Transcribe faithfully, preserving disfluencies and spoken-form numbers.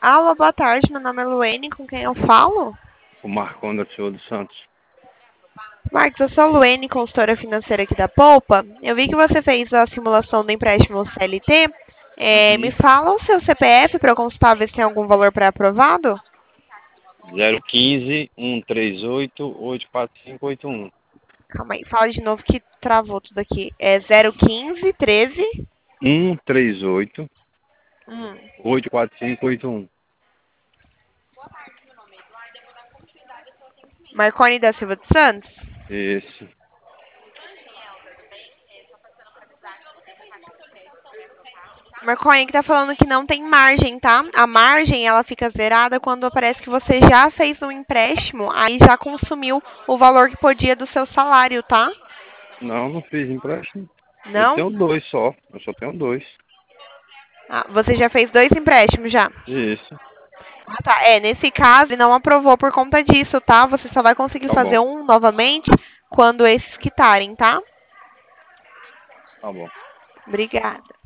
Alô, boa tarde, meu nome é Luene, com quem eu falo? O Marcão da Silva dos Santos. Marcos, eu sou a Luene, consultora financeira aqui da Poupa. Eu vi que você fez a simulação do empréstimo C L T. É, me Uhum. fala o seu C P F para eu consultar, ver se tem algum valor pré-aprovado? zero um cinco, um três oito, oito quatro cinco oito um. Calma aí, fala de novo que travou tudo aqui. É zero um cinco, treze. um três oito, Hum. oito quatro cinco oito um. Marconi da Silva dos Santos? Esse. Marconi que tá falando que não tem margem, tá? A margem, ela fica zerada quando aparece que você já fez um empréstimo, aí já consumiu o valor que podia do seu salário, tá? Não, não fiz empréstimo. Eu Não? tenho dois só. Eu só tenho dois. Ah, você já fez dois empréstimos já? Isso. Ah, tá. É, nesse caso, ele não aprovou por conta disso, tá? Você só vai conseguir Tá fazer bom. um novamente quando esses quitarem, tá? Tá bom. Obrigada.